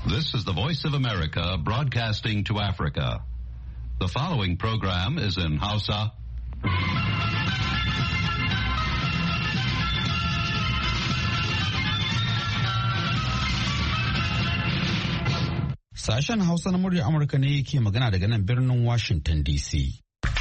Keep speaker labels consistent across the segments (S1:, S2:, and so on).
S1: This is the Voice of America broadcasting to Africa. The following program is in Hausa.
S2: Sashen Hausa na murya Amurka ne ke magana daga nan birnin Washington DC.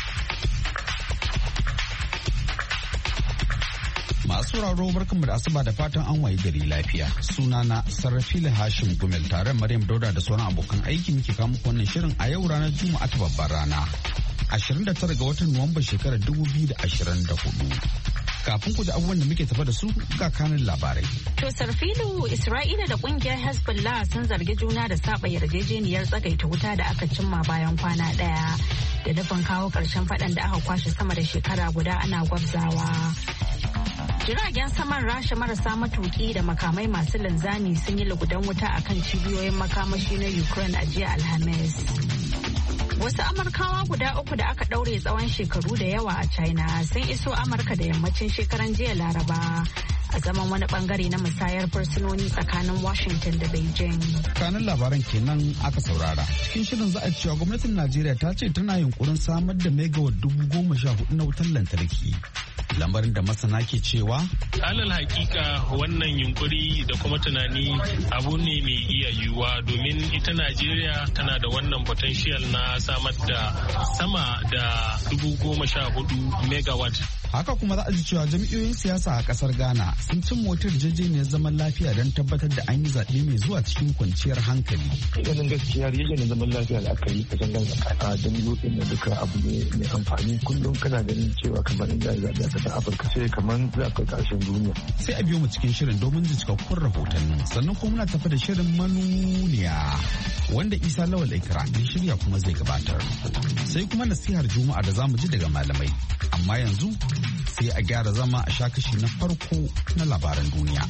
S2: Masu sauraro barkanmu da asuba da fatan an wayi gari lafiya. Sunana Sarrafila Hashim Gumel tare da Maryam Dauda da sauran abokan aiki muke kawo muku wannan shirin a yau ranar Juma'a ta babbar rana. 29 ga watan Nuwamba shekarar 2024. Kafin ku ji abubuwan da muke tafa da su ga kanin labarai.
S3: To Sarfilu, Isra'ila da kungiyar Hezbollah sun zargi juna da saba yarjejeniyar tsagaita wuta da aka cimma bayan kwana daya da nufin kawo karshen fadan da aka kwashe sama da shekara guda ana gwabzawa. Jiragen saman Rasha marasa matuki da makamai masu linzami sun yi lugudan wuta akan cibiyoyin makamashi na Ukraine a jiya Alhamis. Wasu Amurkawa guda uku da aka ɗaure tsawon shekaru da yawa a China sun iso Amurka da yammacin shekaran jiya Laraba a zaman wani bangare na musayar fursunoni tsakanin Washington da Beijing.
S2: Kanin labaran kenan aka saurara. Cikin shirin za a cewa gwamnatin Najeriya ta ce tana yunkurin samar da megawatt 14,000 na wutar lantarki. Lambarin da masana ke cewa
S4: alal hakika wannan yunkuri da kuma tunani abu ne mai iya yiwuwa domin ita Najeriya tana da wannan potential na samar da sama da 14,000 megawatt.
S2: Haka kuma za a ji cewa jami'oyin siyasa a kasar Ghana sun cin motar yarjejeniyar zaman lafiya don tabbatar da an yi zaɓe mai zuwa cikin kwanciyar hankali.
S5: Ganin gaskiya yarjejeniyar zaman lafiya da aka yi a can a jami'oyin da duka abu ne mai amfani. Kullum kana ganin cewa kamar in za a zaɓe a ƙasar Afirka sai kamar za a kai ƙarshen duniya.
S2: Sai a biyo mu cikin shirin domin jin cikakkun rahotanni. Sannan kuma muna tafi da shirin manuniya wanda Isa Lawal Ikra ya shirya kuma zai gabatar. Sai kuma nasihar Juma'a da zamu ji daga malamai. Amma yanzu sai a gyara zama a sha kashi na farko na labaran duniya.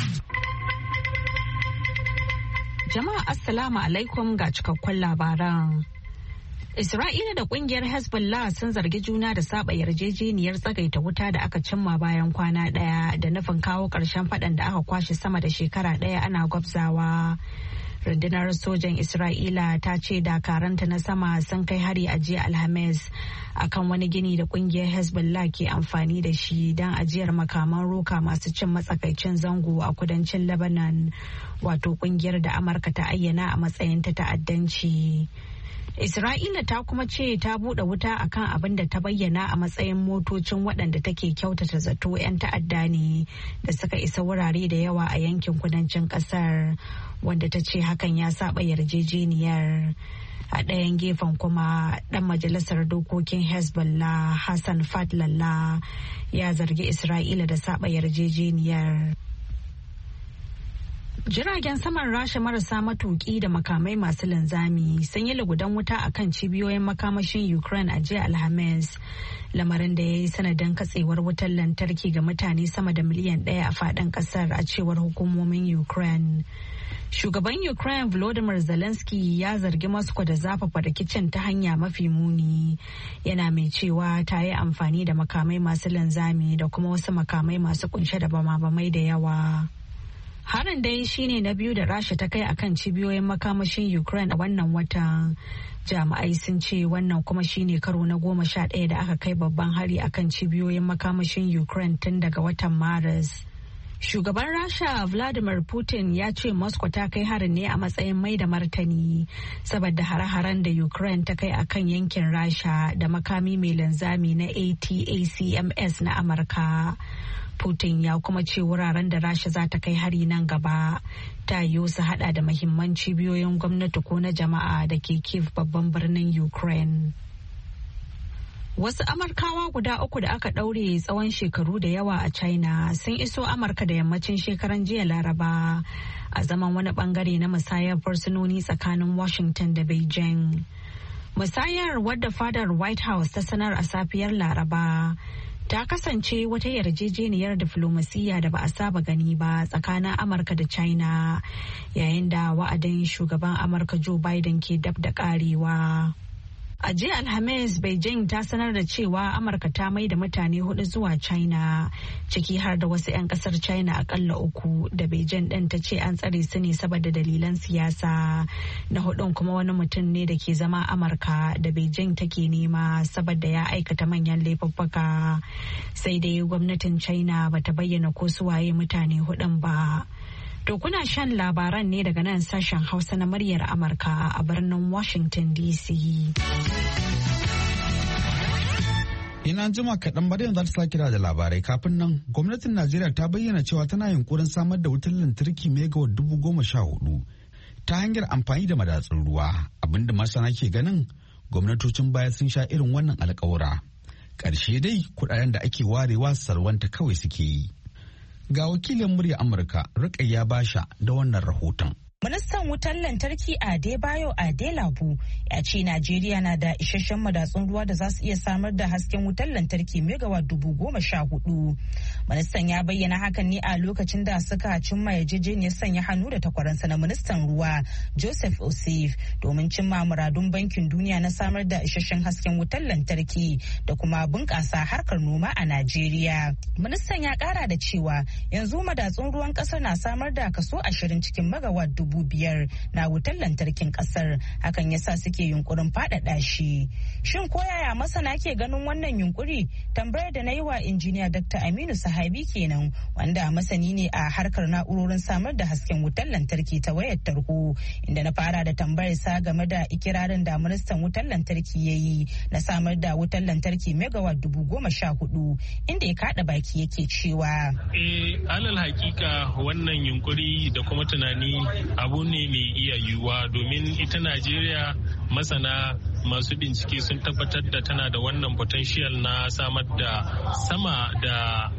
S3: Jama'a Assalamu alaikum ga cikakkun labaran. Isra'ila da kungiyar Hezbollah sun zargi juna da saba yarjejeniyar tsagaita wuta da aka cimma bayan kwana daya da nufin kawo ƙarshen faɗan da aka kwashe sama da shekara ɗaya ana gwabzawa. Rundunar sojan Isra'ila ta ce dakaranta na sama sun kai hari a jiya Alhamis akan wani gini da kungiyar Hezbollah ke amfani da shi don ajiyar makaman roka masu cin matsakaicin zango a kudancin Lebanon, wato kungiyar da Amurka ta ayyana a matsayin ta ta'addanci. Isra'ila ta kuma ce ta buɗe wuta akan abin da ta bayyana a matsayin motocin waɗanda take kyautata zato 'yan ta'adda ne da suka isa wurare da yawa a yankin kudancin ƙasar, wanda ta ce hakan ya saba yarjejeniyar. A ɗayan gefen kuma ɗan majalisar dokokin Hezbollah Hassan Fatlallah ya zargi Isra'ila da saba yarjejeniyar. Jiragen saman Rasha marasa matuki da makamai masu linzami sun yi lugudan wuta a kan cibiyoyin makamashin Ukraine a jiya Alhamis, lamarin da ya yi sanadin katsewar wutar lantarki ga mutane sama da miliyan 1 a faɗin ƙasar a cewar hukumomin Ukraine. Shugaban Ukraine Volodymyr Zelensky ya zargi Moscow da zafafa rikicin ta hanya mafi muni, yana mai cewa ta yi amfani da makamai masu linzami da kuma wasu makamai masu kunshe da bama-bamai da yawa. Harin dai shine na biyu da Rasha ta kai akan cibiyoyin makamashin Ukraine a wannan watan. Jami'ai sun ce wannan kuma shine karo na 11 da aka kai babban hari akan cibiyoyin makamashin Ukraine tun daga watan Maris. Shugaban Rasha Vladimir Putin ya ce Moscow ta kai harin ne a matsayin mai da martani saboda hare-haren da Ukraine ta kai akan yankin Rasha da makami mai linzami na ATACMS na Amurka. Putin ya kuma ce wuraren da Rasha za ta kai hari nan gaba ta yiwu su hada da mahimman cibiyoyin gwamnati ko na jama'a da ke Kyiv babban birnin Ukraine. Wasu Amurkawa guda uku da aka ɗaure tsawon shekaru da yawa a China sun iso Amurka da yammacin shekaran jiya Laraba a zaman wani bangare na musayar fursunoni tsakanin Washington da Beijing. Musayar wadda fadar White House ta sanar a safiyar Laraba ta kasance wata yarjejeniyar diflomasiyya da ba a saba gani ba tsakanin Amurka da China yayin da wa'adin shugaban Amurka Joe Biden ke dab da karewa. A jiya Alhamis, Beijing ta sanar da cewa Amurka ta mai da mutane 4 zuwa China, ciki har da wasu 'yan kasar China akalla 3 da Beijing ɗin ta ce an tsare su ne saboda dalilan siyasa. Na 4 kuma wani mutum ne da ke zama Amurka da Beijing take nema saboda ya aikata manyan laifuffuka. Sai dai gwamnatin China bata bayyana ko su waye mutane 4 ba. To kuna shan labaran ne daga nan sashen Hausa na muryar Amurka a birnin Washington DC.
S2: Ina jima kaɗan Maryam za ta sake da labarai kafin nan gwamnatin Najeriya ta bayyana cewa tana yunkurin samar da wutar lantarki megawatt 14,000 ta hanyar amfani da madatsun ruwa, abinda masana ke ganin gwamnatocin baya sun sha irin wannan alƙawura. Ƙarshe dai kuɗaɗen da ake warewa salwanta kawai suke yi. Ga wakilin murya Amurka Rukayya Basha da wannan rahoton.
S6: Ministan wutar lantarki Adebayo Adelabu ya ce Najeriya na da isasshen madatsun ruwa da za su iya samar da hasken wutar lantarki megawatt 14,000. Ministan ya bayyana hakan ne a lokacin da suka cimma yarjejeniyar sanya hannu da takwaransa na ministan ruwa Joseph Osif domin cimma muradun bankin duniya na samar da isasshen hasken wutar lantarki da kuma bunƙasa harkar noma a Najeriya. Ministan ya ƙara da cewa yanzu madatsun ruwan ƙasar na samar da kaso 20 cikin megawatt 5,000 na wutar lantarkin kasar, hakan yasa suke yunkurin faɗaɗa shi. Shin ko yaya masana ke ganin wannan yunkuri? Tambayar da na yi wa injiniya Dr. Aminu Sahabi kenan, wanda masani ne a harkar na'urorin samar da hasken wutar lantarki ta wayar tarho, inda na fara da tambayar sa game da ikirarin da ministan wutar lantarki ya yi na samar da wutar lantarki megawatt 14,000, inda ya kaɗa baki yake cewa.
S4: Alal hakika wannan yunkuri da kuma tunani abu ne mai iya yiwuwa, domin ita Najeriya masana masu bincike sun tabbatar da tana da wannan potential na samar da sama da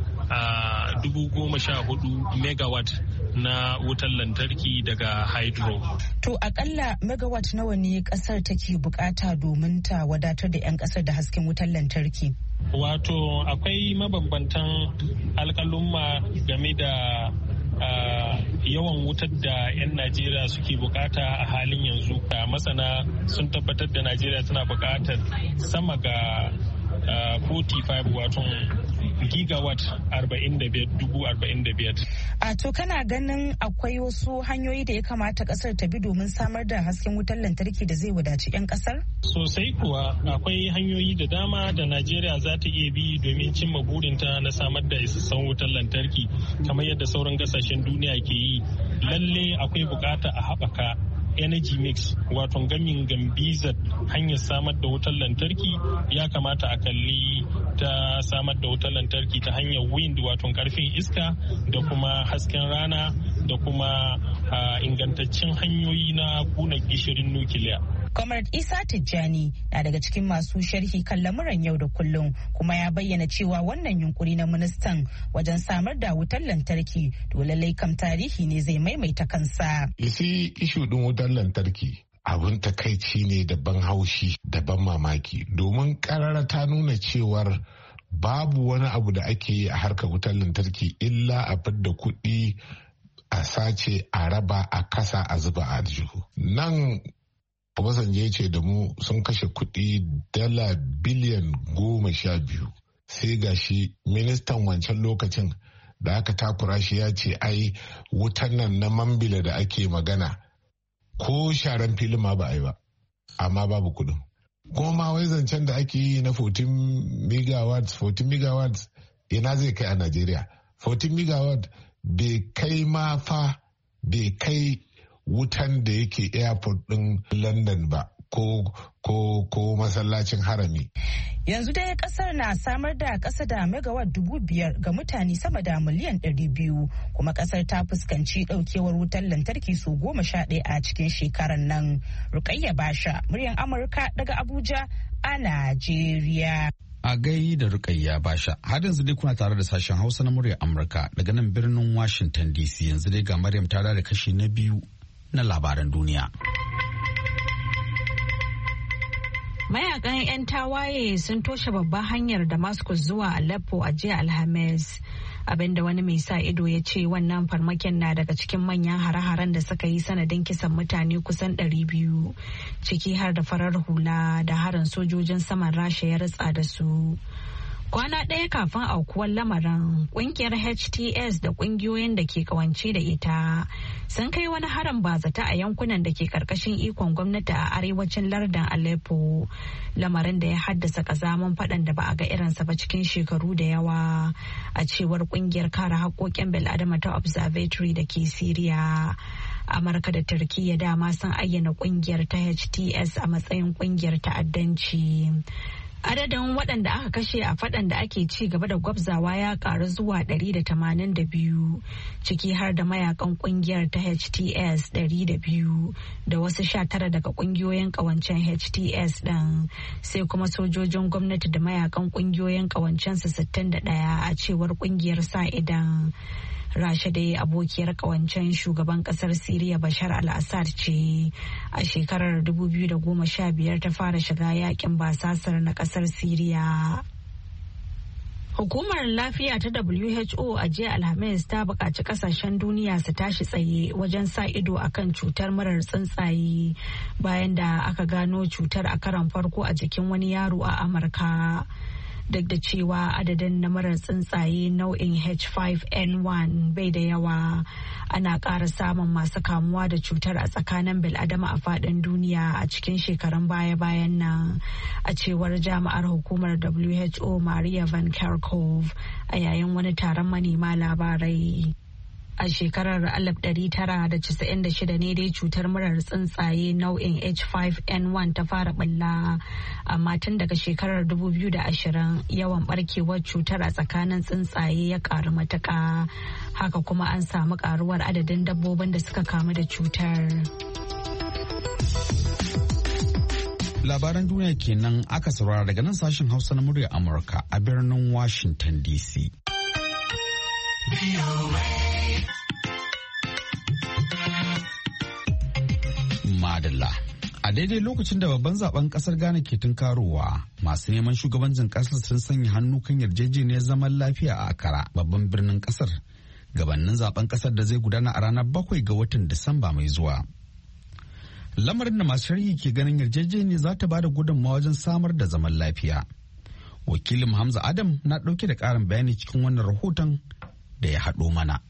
S4: 14,000 megawatt na wutar lantarki daga hydro.
S6: To akalla megawatt nawa ne kasar take bukata domin ta wadatar da 'yan kasar da hasken wutar lantarki?
S4: Wato akwai mabambantan alkalumma game da yawan wutar da 'yan Najeriya suke bukata a halin yanzu. Masana sun tabbatar da Najeriya tana bukatar sama ga 45 wato gigawatt 45,000.
S6: A to kana ganin akwai wasu hanyoyi da ya kamata kasar ta bi domin samar da hasken wutar lantarki da zai wadaci 'yan kasar?
S4: Sosai kuwa akwai hanyoyi da dama da Najeriya za ta iya bi domin cimma burinta na samar da isassun wutar lantarki kamar yadda sauran kasashen duniya ke yi. Lalle akwai bukata a haɓaka energy mix wato gamin gambizar hanyar samar da wutar lantarki. Ya kamata a kalli ta samar da wutar lantarki ta hanyar wind wato karfin iska da kuma hasken rana da kuma ingantaccen hanyoyi na kuna gishirin nukiliya.
S6: Comrade Isa Tijjani na daga cikin masu sharhi kan lamuran yau da kullum, kuma ya bayyana cewa wannan yunkuri na ministan wajen samar da wutar lantarki to lallai kam tarihi ne zai maimaita kansa.
S7: Isi ishu din wutar lantarki abun takaici ne da ban haushi da ban mamaki, domin karara ta nuna cewar babu wani abu da ake yi a harkar wutar lantarki illa a fidda kuɗi a sace a raba a kasa a zuba a aljihu. Nan Obasanjo ya ce da mu sun kashe kuɗi $12 biliyan. Sai gashi ministan wancan lokacin da aka takura shi ya ce ai wutan nan na Mambila da ake magana ko sharan filin ma ba a yi ba, amma babu kuɗin. Kuma ma wai zancen da ake yi na 14 megawatts ina zai kai a Najeriya. 14 megawatt bai kai wutan da yake airport ɗin London ba ko masallacin harami.
S6: Yanzu dai kasar na samar da kasa da megawatt 5,000 ga mutane sama da miliyan 200, kuma kasar ta fuskanci daukewar wutar lantarki su 11 a cikin shekarar nan. Rukayya Basha, muryar Amurka daga Abuja a Najeriya.
S2: A gai da Rukayya Basha, har yanzu dai kuna tare da sashen Hausa na muryar Amurka daga nan birnin Washington DC. Yanzu dai ga Maryam ta da kashi na biyu na labaran duniya.
S3: Mayakan 'yan tawaye sun toshe babban hanyar Damascus zuwa Aleppo a jiya Alhamis abinda wani mai sa ido ya ce wannan farmakin na daga cikin manyan hare-haren da suka yi sanadin kisan mutane kusan 200 ciki har da farar hula da harin sojojin saman Rasha ya ritsa da su. Kwana ɗaya kafin aukuwar lamarin, ƙungiyar HTS da ƙungiyoyin da ke kawance da ita sun kai wani harin bazata a yankunan da ke ƙarƙashin ikon gwamnati a arewacin lardin Aleppo, lamarin da ya haddasa ƙazamin faɗan da ba a ga irinsa ba cikin shekaru da yawa, a cewar ƙungiyar kare haƙƙoƙin bil'adama ta Observatory da ke Siriya. Amurka da Turkiyya dama sun ayyana ƙungiyar ta HTS a matsayin ƙungiyar ta'addanci. Adadin waɗanda aka kashe a faɗan da ake ci gaba da gwabzawa ya ƙaru zuwa 182, ciki har da mayakan ƙungiyar ta HTS 200 da wasu 19 daga ƙungiyoyin ƙawancen HTS ɗin, sai kuma sojojin gwamnati da mayakan ƙungiyoyin ƙawancensu 61 a cewar ƙungiyar sa idan. Rasha dai abokiyar kawancen shugaban kasar Siriya Bashar al-Assad ce. A shekarar 2015 ta fara shiga yakin basasar na kasar Siriya. Hukumar lafiya ta WHO a jiya Alhamis ta buƙaci ƙasashen duniya su tashi tsaye wajen sa ido akan cutar murar tsuntsaye bayan da aka gano cutar a karon farko a jikin wani yaro a Amurka. Duk da cewa adadin na marar tsuntsaye nau'in H5N1 bai da yawa, ana ƙara samun masu kamuwa da cutar a tsakanin bil'adama a faɗin duniya a cikin shekarun baya-bayan nan, a cewar jami'ar hukumar WHO Maria Van Kerkhove a yayin wani taron manema labarai. A shekarar 1996 ne dai cutar murar tsuntsaye nau'in H5N1 ta fara bulla, amma tun daga shekarar 2020 yawan barkewar cutar a tsakanin tsuntsaye ya karu matuƙa. Haka kuma an samu karuwar adadin dabbobin da suka kamu da cutar.
S2: Labaran duniya kenan aka saurara daga nan sashen Hausa na muryar Amurka a birnin Washington DC. Madalla. A daidai lokacin da babban zaben kasar Ghana ke tunkarowa, masu neman shugabancin kasar sun sanya hannu kan yarjejeniyar zaman lafiya a Accra, babban birnin kasar, gabanin zaben kasar da zai gudana a ranar 7 ga watan Disamba mai zuwa. Lamarin da masu sharhi ke ganin yarjejeniyar za ta ba da gudunmawa wajen samar da zaman lafiya. Wakilin Hamza Adam na ɗauke da ƙarin bayani cikin wannan rahoton da ya haɗo mana.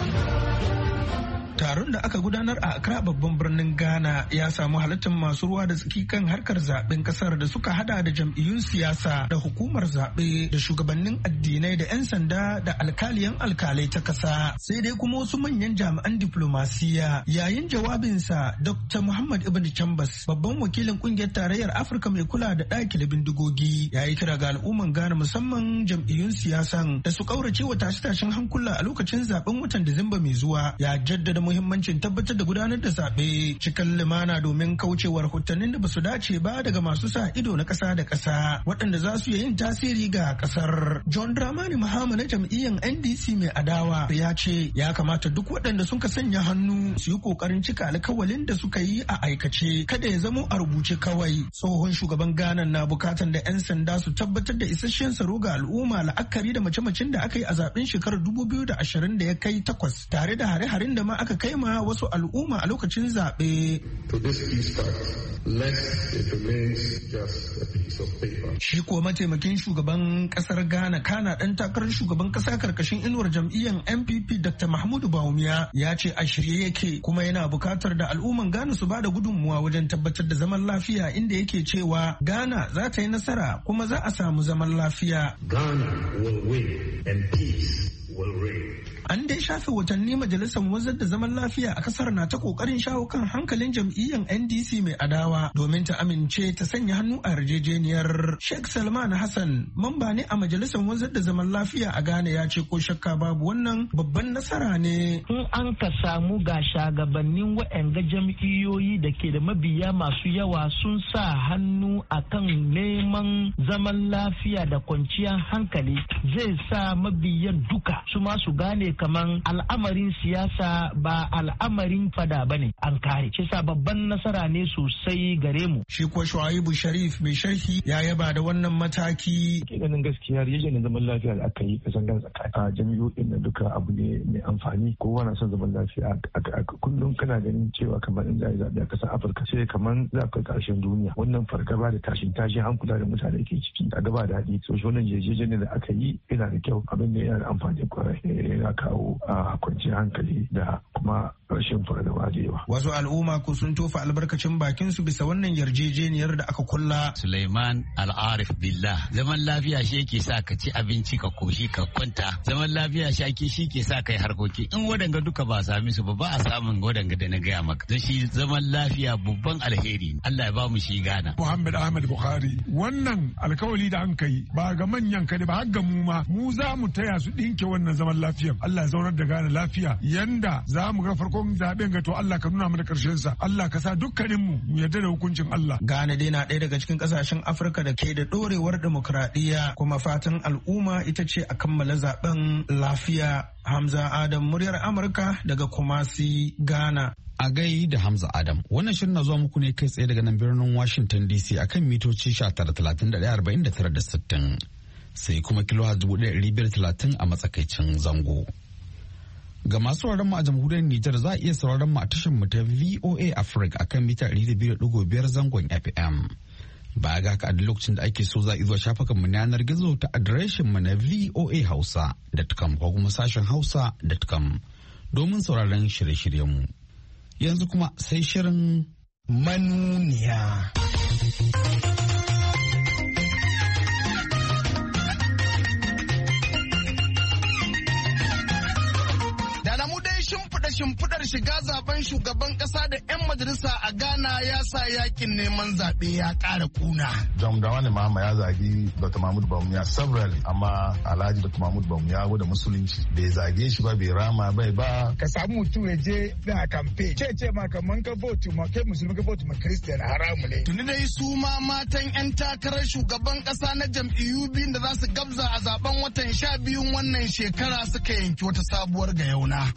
S8: Taron da aka gudanar a Accra babban birnin Ghana ya samu halartar masu ruwa da tsaki kan harkar zaben kasar da suka hada da jam'iyyun siyasa da hukumar zaɓe da shugabannin addinai da 'yan sanda da alkaliyan alkalai ta kasa. Sai dai kuma wasu manyan jami'an diplomasiya. Yayin jawabinsa Dr. Muhammad Ibn Chambers, babban wakilin kungiyar tarayyar Afirka mai kula da ɗaki da bindigogi, ya yi kira ga al'umman Ghana musamman jam'iyyun siyasan da su kaurace wa tashe-tashen hankula a lokacin zaben watan Disamba mai zuwa. Ya jaddada muhimmancin tabbatar da gudanar da zaɓe cikin limana domin kaucewa rahotannin da basu dace ba daga masu sa ido na ƙasa da ƙasa waɗanda za su yin tasiri ga ƙasar. John Dramani Mahama na jam'iyyar NDC mai adawa ya ce ya kamata duk waɗanda sun ka sanya hannu su yi ƙoƙarin cika alkawalin da suka yi a aikace, kada ya zamo a rubuce kawai. Tsohon shugaban Ghana na bukatan da 'yan sanda su tabbatar da isasshen tsaro ga al'umma la'akari da mace-macen da aka yi a zaben shekarar 2020 da ya kai 8 tare da hare-haren da ma aka kai ma wasu al'umma a lokacin zaɓe. Shi kuwa mataimakin shugaban ƙasar Ghana kana ɗan takarar shugaban ƙasa karkashin inuwar jam'iyyar NPP Dr. Mahmudu Bawumia ya ce a shirye yake kuma yana buƙatar da al'umman Ghana su ba da gudunmuwa wajen tabbatar da zaman lafiya, inda yake cewa Ghana za ta yi nasara kuma za a samu zaman lafiya.
S9: Ghana will win and peace will reign.
S8: An dai shafe watanni majalisar wanzar da zaman lafiya a kasar na ta kokarin shawo kan hankalin jam'iyyar NDC mai adawa domin ta amince ta sanya hannu a yarjejeniyar. Sheikh Salman Hassan, mamba ne a majalisar wanzar da zaman lafiya a Ghana, ya ce ko shakka babu wannan babban nasara ne.
S10: In an ka samu ga shagabannin wa'anga jam'iyyoyi da ke da mabiya masu yawa sun sa hannu akan neman zaman lafiya da kwanciyar hankali, zai sa mabiyan duka su ma su gane kaman al'amarin siyasa ba al'amarin fada bane an kare. Shi sa babban nasara ne sosai gare mu.
S8: Shi ko Shuaibu Sharif mai sharhi ya yaba da wannan mataki.
S5: Ke ganin gaskiya yarjejeniyar zaman lafiya da aka yi kasan gan tsakanin a jami'o'in da duka abu ne mai amfani. Kowa na son zaman lafiya. Kullum kana ganin cewa kamar in za a zaɓe a kasar Afirka sai kamar za ka ƙarshen duniya. Wannan fargaba da tashin hankula da mutane ke ciki a gaba da haɗi. So shi wannan yarjejeniyar da aka yi yana da kyau, abin da yana da amfani kwarai, yana kawo kwanciyar hankali da kuma rashin fargaba da yawa.
S8: Wasu al'umma ko sun tofa albarkacin bakin su bisa wannan yarjejeniyar da aka kulla.
S11: Suleiman Al-Arif Billah, zaman lafiya shi yake sa ka ci abinci ka koshi ka kwanta. Zaman lafiya shi ke sa kai harkoki. In wadanga duka ba sami su ba a samun wadanga da na gaya maka. Dan shi zaman lafiya babban alheri. Allah ya ba mu shi gana.
S12: Muhammad Ahmed Bukhari, wannan alkawali da an kai ba ga manyan kade ba har ga mu ma mu za mu taya su dinke wannan zaman lafiya. Allah ya zaunar da gane lafiya yanda za mu ga farkon zaben ga to Allah ka nuna mana karshen sa. Allah ka sa dukkanin mu yarda da hukuncin Allah.
S8: Ghana dai na ɗaya daga cikin kasashen Afirka da ke da dorewar demokradiyya, kuma fatan al'umma ita ce a kammala zaben lafiya. Hamza Adam, muryar Amurka daga Kumasi, Ghana.
S2: A gai da Hamza Adam, wannan shirin na zuwa muku ne kai tsaye daga nan birnin Washington DC akan mitoci 19,31,49,60 sai kuma kilo 1,530 a matsakaicin zango. Ga masu sauraron mu a jamhuriyar Nijar za a iya sauraron mu a tashar mu ta VOA Africa akan mita 200.5 zangon FM. Baya ga haka a duk lokacin da ake so za a zuwa shafukan mu na yanar gizo ta adireshin mu na voahausa.com ko kuma sashen hausa.com domin sauraron shirye-shiryen mu. Yanzu kuma sai shirin manuniya.
S13: Shimfiɗar shiga zaben shugaban ƙasa da 'yan majalisa a Ghana ya sa yakin neman zaɓe ya ƙara kuna.
S14: John Dramani Mahama ya zagi Dr. Mahmud Bawumia severally, amma Alhaji Dr. Mahmud Bawumia da musulunci bai zage shi ba, bai rama bai ba.
S15: Ka samu mutum ya je na kamfe ce ma kaman ka vote ma kai musulmi ka vote ma Christian haramu ne.
S13: Tuni dai su ma matan 'yan takarar shugaban ƙasa na jam'iyyu biyun da za su gabza a zaben watan 12 wannan shekara suka yanki wata sabuwar gayauna.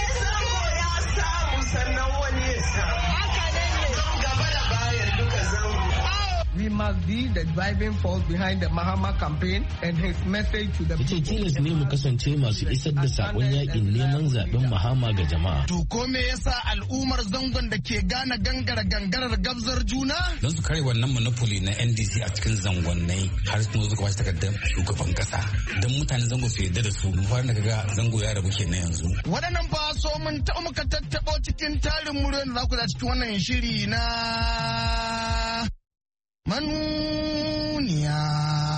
S16: Sannan wani ya samu. Haka ne gaba da bayan duka zango. We must be the driving force behind the Mahama campaign and his message to the people.
S17: Tilas ne mu kasance masu isar da sakon yakin neman zaben Mahama ga jama'a.
S13: To ko me yasa al'ummar zangon da ke gane gangarar gabzar juna?
S18: Don su kare wannan monopoly na NDC a cikin zangonnai har su zo kwashi takardar shugaban kasa. Don mutanen zango su yarda da su mu fara daga ga zango ya rabu kenan yanzu.
S13: Waɗannan fa so mun ta muka tattabo cikin tarin muryoyin da za ku da cikin wannan shiri na manuniya.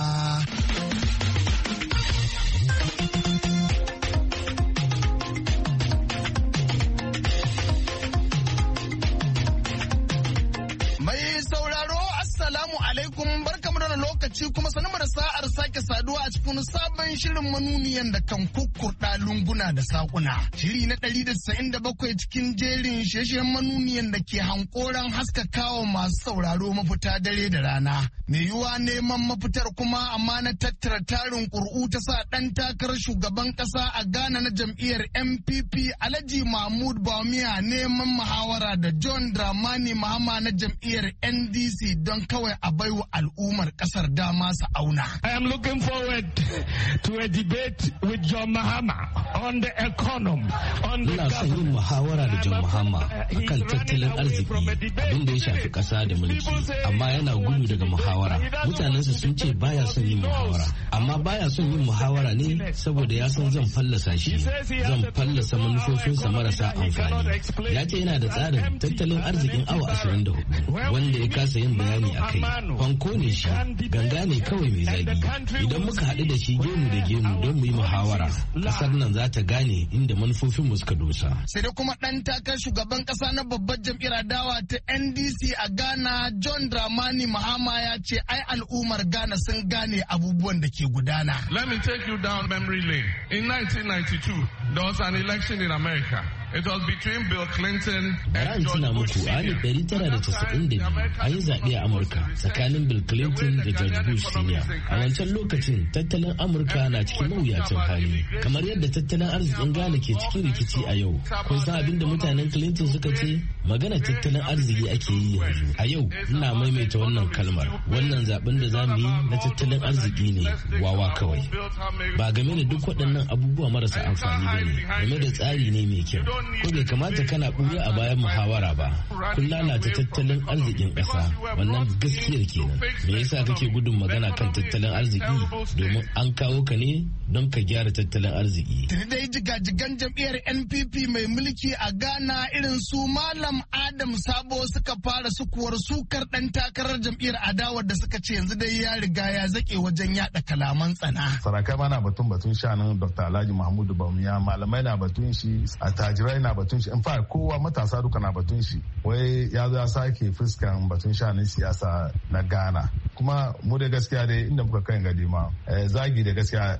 S13: Mai sauraro, Assalamu alaikum, barkamu da lokaci kuma sanin da sa'ar sake saduwa a cikin sabon shirin manuniyan da kan kukkurɗa lunguna da sakuna. Shiri na 197 cikin jerin shirye-shiryen manuniyan da ke hankoran haskakawa masu sauraro mafita dare da rana. Mai yiwuwa neman mafitar kuma amma na tattara tarin ƙuri'u ta sa ɗan takarar shugaban ƙasa a Ghana na jam'iyyar MPP Alhaji Mahmud Bawumia neman muhawara da John Dramani Mahama na jam'iyyar NDC don kawai a baiwa al'ummar ƙasar dama su auna.
S19: I am looking forward to a debate with John Mahama on the economy.
S17: Ina son yin muhawara da John Mahama akan tattalin arziki, abin da ya shafi ƙasa da mulki, amma yana gudu daga muhawara. Mutanensa sun ce baya son yin muhawara, amma baya son yin muhawara ne saboda ya san zan fallasa shi, zan fallasa manufofinsa marasa amfani. Ya ce yana da tsarin tattalin arzikin awa 24 wanda ya kasa yin bayani a kai. Fanko ne shi, ganga ne kawai mai zagi. Idan muka haɗu da shi gemu da gemu don mu yi muhawara, ƙasar nan za ta gane inda manufofinmu suka dosa.
S13: Sai dai kuma ɗan takar shugaban ƙasa na babbar jam'iyyar adawa ta NDC a Ghana, John Dramani Mahama ya ce ai al'ummar Ghana sun gane abubuwan da ke gudana.
S20: Let me take you down memory lane. In 1992, there was an election in America.
S17: Bara tuna muku a 1992 an yi zaɓe a Amurka tsakanin Bill Clinton da George Bush Sr. A wancan lokacin tattalin Amurka na cikin mawuyacin hali, kamar yadda tattalin arzikin Ghana ke cikin rikici a yau. Kun san abin da mutanen Clinton suka ce? Magana tattalin arziki ake yi yanzu. A yau ina maimaita wannan kalmar. Wannan zaben da za mu yi na tattalin arziki ne wawa kawai. Ba game da duk waɗannan abubuwa marasa amfani ba ne, game da tsari ne mai kyau. Ko bai kamata kana ɓuya a bayan muhawara ba. Kun lalata tattalin arzikin ƙasa, wannan gaskiyar kenan. Me yasa kake gudun magana kan tattalin arziki? Domin an kawo ka ne don ka gyara tattalin arziki.
S13: Dai jigajigan jam'iyyar NPP mai mulki a Ghana irin su Malam Adam Sabo suka fara sukuwar sukar ɗan takarar jam'iyyar adawar da suka ce yanzu dai ya riga ya zaƙe wajen yaɗa kalaman tsana.
S14: Sarakai ma na batun shanin Dr. Alhaji Mahmudu Bawumia, malamai na batun shi, attajirai na batun shi, in fa kowa matasa duka na batun shi. Wai ya zo ya sake fuskan batun shanin siyasa na Ghana. Kuma mu da gaskiya dai inda muka kai gadi ma zagi da gaskiya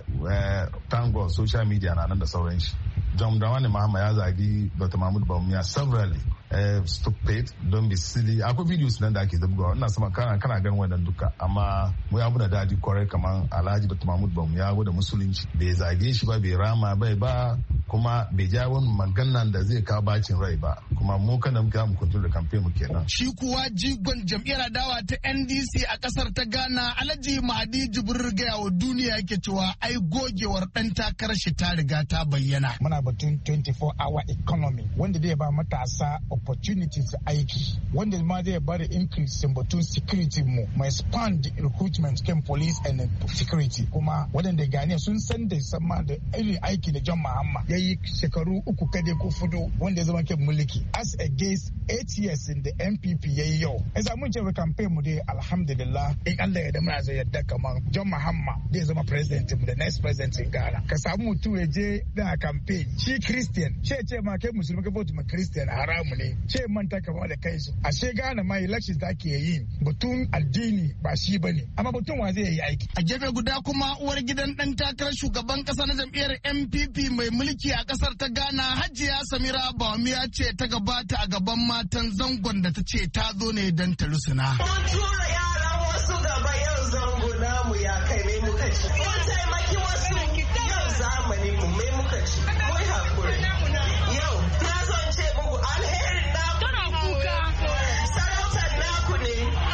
S14: tango social media na nan da sauran shi. John Dramani Mahama ya zagi Dr. Mahmudu Bawumia severally. Stupid, don't be silly. Akwai videos nan da ake zabgawa, ina sama kana ganin wannan duka, amma mu ya muna dadi kwarai kamar Alhaji Dr. Mahmudu Bawumia da musulunci bai zage shi ba, bai rama bai ba, kuma bai ja wani maganan da zai kawo bacin rai ba, kuma mu kana muka mu kuntur da kamfe mu kenan.
S13: Shi kuwa jigon jam'iyyar adawa ta NDC a kasar ta Ghana, Alhaji Mahdi Jibril gaya wa duniya yake cewa ai gogewar dan takarar shi ta riga ta bayyana.
S15: Muna batun 24-hour economy wanda zai ba matasa opportunities aiki, wanda ma zai bada increase in batun security mu expand recruitment kan police and security, kuma waɗanda Ghanaian sun san da sama da irin aiki da John Mahama ya yi shekaru 3 kade ko 4 wanda ya zama kan mulki as against 8 years in the NPP ya yi yau. Yanzu mun ce campaign mu dai alhamdulillah in Allah ya da muna zai yadda kamar John Mahama zai zama president mu, the next president in Ghana. Ka samu mutum ya je da campaign shi Christian ce ma kai musulmi ka vote ma Christian haramu ne, ce manta kama da kai shi. Ashe Ghana ma elections da ake yi batun addini ba shi bane, amma batun wa zai yi aiki.
S13: A gefe guda kuma uwar gidan dan takarar shugaban kasa na jam'iyyar NPP mai mulki a kasar ta Ghana, Hajiya Samira Bawumia ce ta gabata a gaban matan zangon da ta ce ta zo ne don ta rusuna.
S20: Mun tura yara wasu gaba yau zango namu ya kai mai muka ci. Mun taimaki wasu yau zamani mu mai muka ci. Mun hakuri. Yau na zo ce muku alherin naku. Tana kuka. Sarautar naku ne.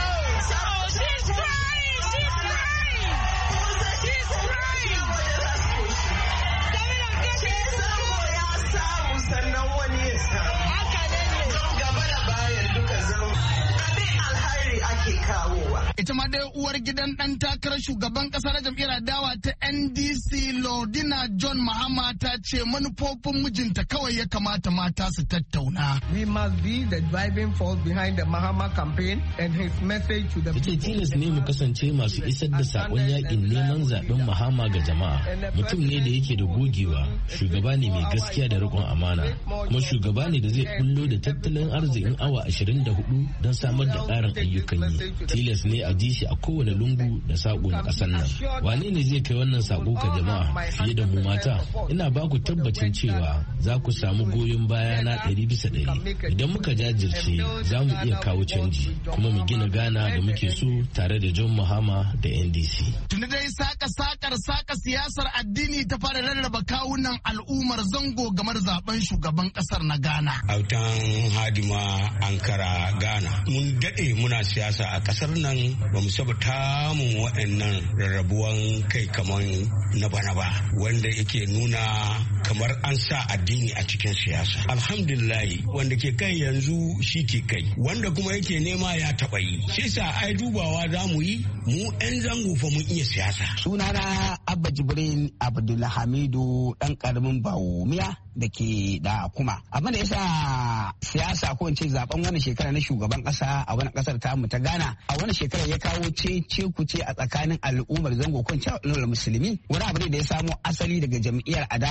S20: She's crying. She's crying. She's crying. Ke zango ya samu sannan wani ya samu. Gaba da bayan duka zango. Abin alhairi ake kawowa.
S13: Ita ma dai uwar gidan dan takarar shugaban kasa na jam'iyyar adawa ta NDC Lordina John Mahama ta ce manufofin mijinta kawai ya kamata mata su tattauna.
S16: We must be the driving force behind the Mahama campaign and his message to the people.
S17: Tilas ne mu kasance masu isar da sakon yakin neman zaben Mahama ga jama'a. Mutum ne da yake da gogewa, shugaba ne mai gaskiya da riƙon amana, kuma shugaba ne da zai bullo da tattalin arzikin awa 24 don samar da ƙarin ayyukan yi. Tilas ne a ji shi a kowane lungu da saƙo na ƙasar nan. Wane ne zai kai wannan saƙo ga jama'a fiye da mu mata? Ina ba ku tabbacin cewa za ku samu goyon baya na 100%. Idan muka jajirce za mu iya kawo canji kuma mu gina Ghana da muke so tare da John Mahama da NDC.
S13: Tuni dai saka siyasar addini ta fara rarraba kawunan al'ummar zango game da zaben shugaban kasar na Ghana.
S21: Autan Hadima Ankara Ghana. Mun daɗe muna siyasa a kasar nan, ba mu saba tamun waɗannan rarrabuwan kai kamar na bana ba, wanda yake nuna kamar an sa addini a cikin siyasa. Alhamdulillah wanda ke kai yanzu shi ke kai, wanda kuma yake nema ya taɓa yi. Shi sa ai dubawa za mu yi, mu 'yan zango fa mun iya siyasa.
S22: Sunana Abba Jibrin Abdulhamidu ɗan ƙaramin Bawumia da ke da kuma. Abin da yasa siyasa ko in ce zaben wani shekara na shugaban ƙasa a wani ƙasar tamu ta Ghana a wani shekara ya kawo ce kuce a tsakanin al'ummar zango ko al'ummar musulmi. Wani abu ne da ya samo asali daga jam'iyyar adawa ta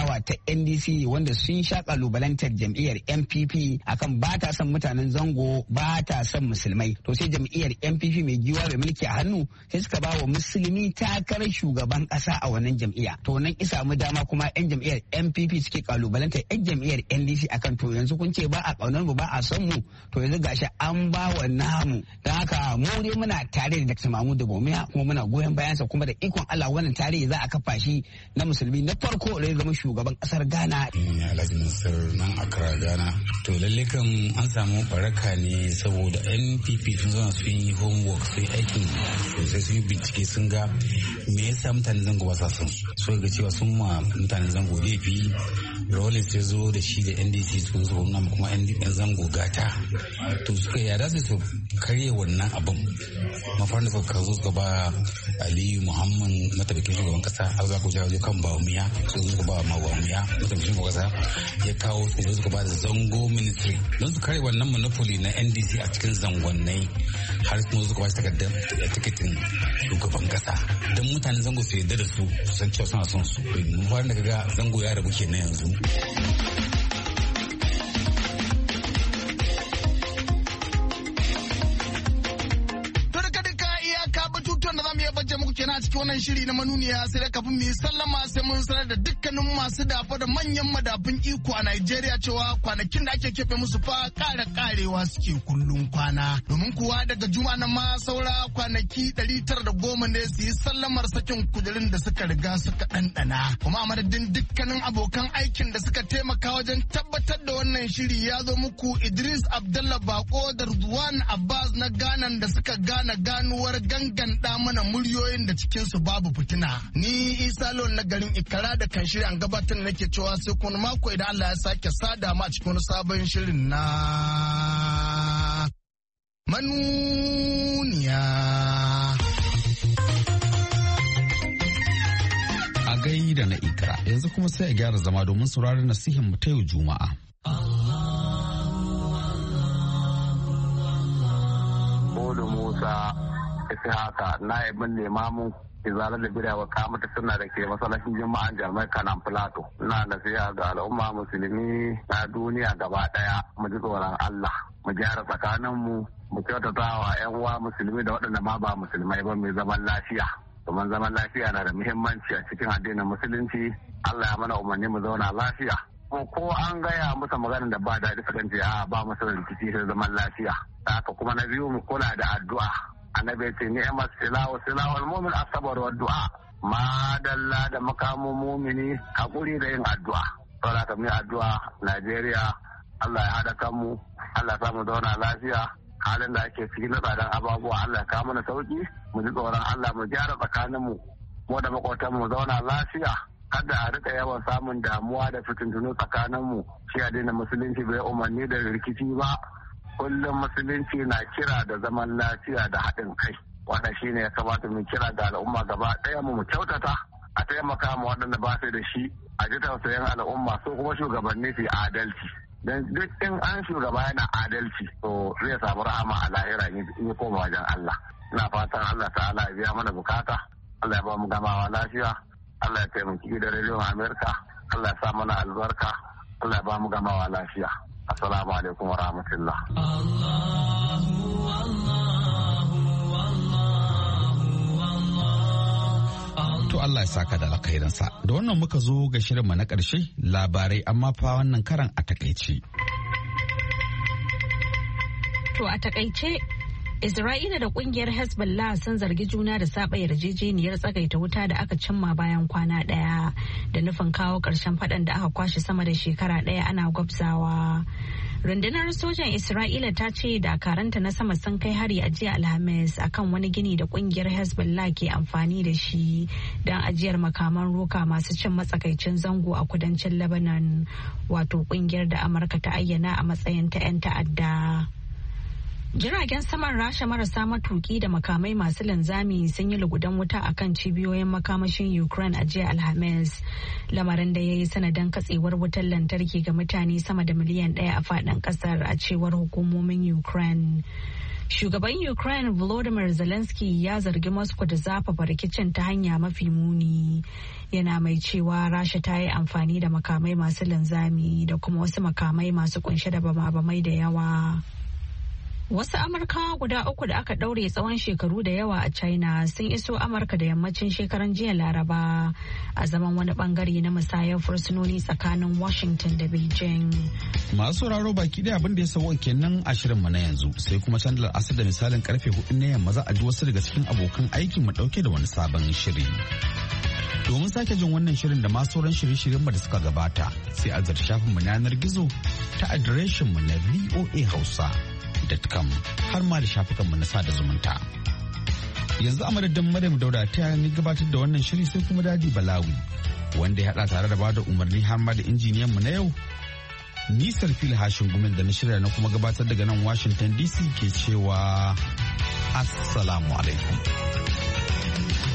S22: NDC wanda sun sha kalubalantar jam'iyyar NPP akan ba ta son mutanen zango ba ta son musulmai. To sai jam'iyyar NPP mai giwa mai mulki a hannu sai suka ba wa musulmi takarar shugaban kasa a wannan jam'iyya. To nan isa mu dama kuma yan jam'iyyar NPP suke kalubalantar yan jam'iyyar NDC akan to yanzu kun ce ba a kaunar mu ba a son mu, to yanzu gashi an ba wa namu. Don haka mu dai muna tare da Dr. Mahmudu Bawumia kuma muna goyon bayansa, kuma da ikon Allah wannan tarihi za a kafa shi na musulmi na farko da ya zama shugaban kasar Ghana.
S18: Alhaji Nasir nan Accra Ghana. To lalle kan an samu baraka ne saboda NPP sun zama sun yi homework, sun yi aikin sosai, sun yi bincike, sun ga me yasa mutanen zango ba sa son su ga cewa sun ma mutanen zango laifi. Rollins ya zo da shi da NDC su zo nan kuma yan zango gata, to suka yada su karye wannan abin. Mafarin da suka zo suka ba Aliyu Muhammad mataimakin shugaban kasa alza ko jawo kan Bawumia, su suka ba Bawumia mataimakin shugaban kasa ya kawo su suka ba da zango ministry don su kare wannan monopoly na NDC a cikin zangonnai, har kuma suka ba shi takardar tiketin shugaban kasa don mutanen zango su yarda da su san cewa suna son su. Mafarin da kaga zango ya rabu kenan yanzu.
S13: Kenan a cikin wannan shiri na manuniya, sai da kafin mu yi sallama sai mun sanar da dukkanin masu dafa da manyan madafun iko a Najeriya cewa kwanakin da ake keɓe musu fa karewa suke kullum kwana. Domin kuwa daga juma'a nan ma saura kwanaki 910 ne su yi sallamar sakin kujerun da suka riga suka ɗanɗana. Kuma a madadin dukkanin abokan aikin da suka taimaka wajen tabbatar da wannan shiri ya zo muku, Idris Abdallah Bako da Ridwan Abbas na Ghana da suka gane ganuwar ganganta mana muryoyin da cikinsu babu fitina. Ni Isa Lon na garin Ikara da kan shirya an gabatar da nake cewa sai kuma mako idan Allah ya sake sada mu a cikin wani sabon shirin na manuniya.
S2: A gai da na Ikara yanzu kuma sai a gyara zama domin sauraron nasihin mu ta yau Juma'a.
S1: Bodo Musa haka na'ibin limamin izalar da bidawa kamata suna da ke masallacin jima'an jami'ar kanan filato. Ina nasiha ga al'umma musulmi na duniya gaba daya mu ji tsoron Allah, mu gyara tsakaninmu, mu kyautata wa 'yan uwa musulmi da waɗanda ma ba musulmai ba, mai zaman lafiya. Domin zaman lafiya na da muhimmanci a cikin addinin musulunci. Allah ya mana umarni mu zauna lafiya. Ko an gaya musu maganar da ba daɗi sukan ce a ba musu rikici sai zaman lafiya. Haka kuma na biyu mu kula da addu'a. Annabi ce ni'mat silahul mu'min as-sabr wa du'a. Ma dalla da makamun mu'mini hakuri da yin addu'a. Saboda ka mu addu'a Najeriya, Allah ya hada kanmu, Allah ya samu zauna lafiya. Halin da ake ciki na tsadan ababuwa Allah ya kawo mana sauki. Mu ji tsoron Allah, mu gyara tsakaninmu, mu da makwatan mu zauna lafiya. Kada a rika yawan samun damuwa da fitintunu tsakaninmu. Shi addinin musulunci bai umarni da rikici ba. Kullum musulunci na kira da zaman lafiya da haɗin kai. Wannan shine ya kamata mu kira ga al'umma gaba ɗaya mu kyautata, a taimaka ma waɗanda ba su da shi, a ji tausayin al'umma, so kuma shugabanni su adalci. Dan duk in an shugaba yana adalci to zai samu rahama a lahira in ya koma wajen Allah. Ina fatan Allah ta'ala ya biya mana bukata, Allah ya ba mu gamawa lafiya, Allah ya taimaki gidan rediyon Amerika, Allah ya sa mana albarka, Allah ya ba mu gamawa lafiya. Assalamu alaikum wa rahmatullah.
S2: To Allah ya saka da alkhairinsa. Da wannan muka zo ga shirinmu na ƙarshe, labarai amma fa wannan karan a takaice.
S3: To a takaice, Isra'ila da kungiyar Hezbollah sun zargi juna da saba yarjejeniyar tsagaita wuta da aka cimma bayan kwana ɗaya da nufin kawo ƙarshen faɗan da aka kwashe sama da shekara ɗaya ana gwabzawa. Rundunar sojan Isra'ila ta ce dakaranta na sama sun kai hari a jiya Alhamis akan wani gini da kungiyar Hezbollah ke amfani da shi don ajiyar makaman roka masu cin matsakaicin zango a kudancin Lebanon, wato kungiyar da Amurka ta ayyana a matsayin ta 'yan ta'adda. Jiragen saman Rasha marasa matuki da makamai masu linzami sun yi lugudan wuta a kan cibiyoyin makamashin Ukraine a jiya Alhamis, lamarin da ya yi sanadin katsewar wutar lantarki ga mutane sama da miliyan 1 a faɗin ƙasar, a cewar hukumomin Ukraine. Shugaban Ukraine Volodymyr Zelensky ya zargi Moscow da zafafa rikicin ta hanya mafi muni. Yana mai cewa Rasha ta yi amfani da makamai masu linzami da kuma wasu makamai masu kunshe da bama-bamai da yawa. Wasu Amurkawa guda 3 da aka ɗaure tsawon shekaru da yawa a China sun iso Amurka da yammacin shekaran jiya Laraba a zaman wani bangare na musayar fursunoni tsakanin Washington da Beijing.
S2: Masu sauraro baki ɗaya abin da ya sauwa kenan a shirinmu na yanzu sai kuma sandar asir da misalin karfe 4 na yamma za a ji wasu daga cikin abokan aikin mu ɗauke da wani sabon shiri. Domin sake jin wannan shirin da masu sauran shirye-shiryen da suka gabata sai a zar shafinmu na yanar gizo ta adireshinmu na voahausa.com har ma da shafukanmu na sada zumunta. Yanzu a madadin Maryam Dauda ta ni gabatar da wannan shiri sai kuma Dadi Balawi wanda ya hada tare da bada umarni har ma da injiniyan mu na yau. Ni Sarfil Hashin Gumel da na shirya na kuma gabatar daga nan Washington DC ke cewa Assalamu alaikum.